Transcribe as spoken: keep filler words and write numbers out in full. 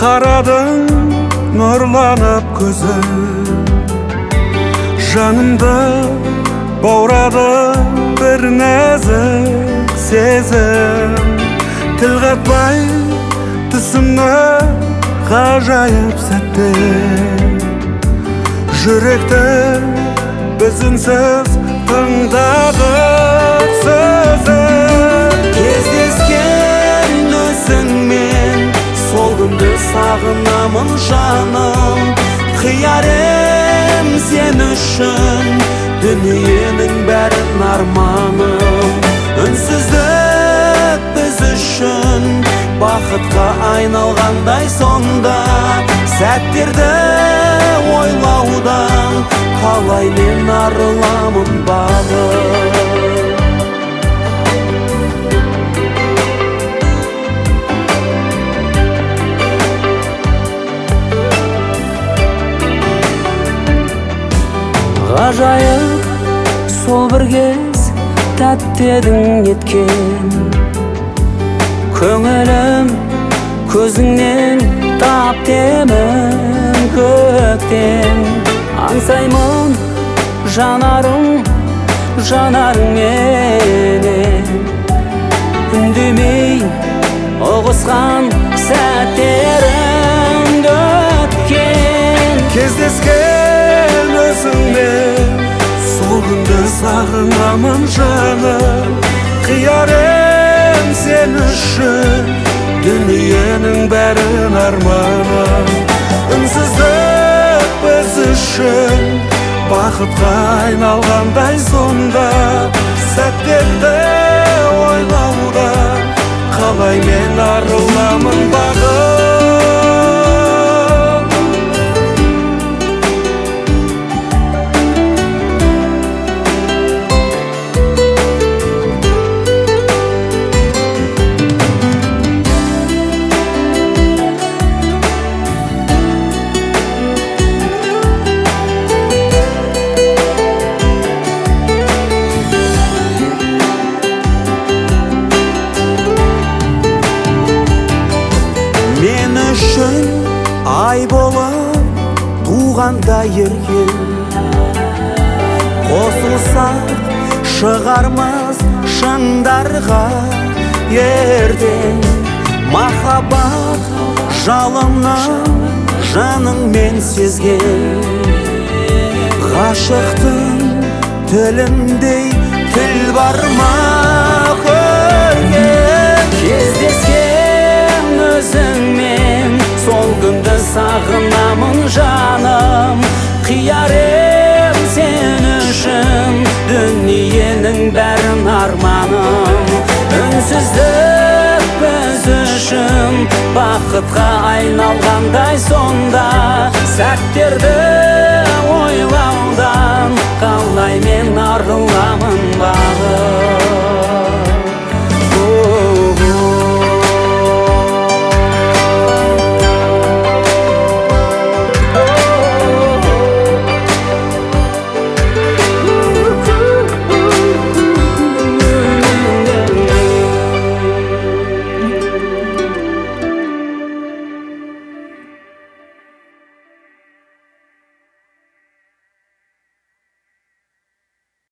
Қарадың нұрланып көзі, жанымды баурады бір нәзік сезім. Тіл қатпай түсімні ғажайып сәтте, жүректі біз үнсіз тыңдадық сөзін. Кездескен өзіңмен сол күнді сағынамын жаным. Қиярым сен үшін дүниенің бәрін арманым. Үнсіздік біз үшін бақытқа айналғандай сонда, сәттерді ойлаудан қалай мен арыламын бағым. Ғажайып сол бір кез тәтті едің неткен, көңілім көзіңнен тап демін көктен. Аңсаймын жанарың жанарың менен, үндемей ұғысқан сәттерім өткен. Кездескен өзіңмен сол күнді сағынамын жаным. Қиярым сен үшін дүниенің бәрін арманым. Үнсіздік біз үшін бақытқа айналғандай сонда, сәттерді ойлаудан қалай мен арыламын бағым. Мен үшін ай болып туғанда ерген, қосылсақ шығармыз шыңдарға ертең. Махаббат жалынын жаныңмен сезген, ғашықтың тіліндей тіл бар ма көрген. Кездескен өзіңмен сол күнді сағынамын жаным. Қиярым сен үшін дүниенің бәрін арманым. Үнсіздік біз үшін бақытқа айналғандай сонда, сәттерді ойлаудан